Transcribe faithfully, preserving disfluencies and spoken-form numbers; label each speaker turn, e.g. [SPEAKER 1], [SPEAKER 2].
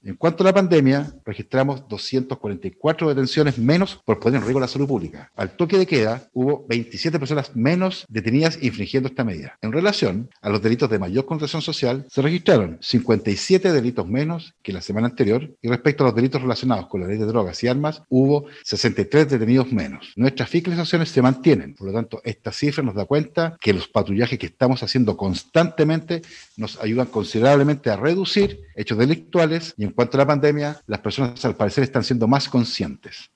[SPEAKER 1] En cuanto a la pandemia, registramos doscientas cuarenta y cuatro detenciones menos por poner en riesgo la salud pública. Al toque de queda, hubo veintisiete personas menos detenidas infringiendo esta medida. En relación a los delitos de mayor connotación social, se registraron cincuenta y siete delitos menos que la semana anterior, y respecto a los delitos relacionados con la ley de drogas y armas, hubo sesenta y tres detenidos menos. Nuestras fiscalizaciones se mantienen, por lo tanto, esta cifra nos da cuenta que los patrullajes que estamos haciendo constantemente nos ayudan considerablemente a reducir hechos delictuales, y en cuanto a la pandemia, las personas al parecer están siendo más conscientes.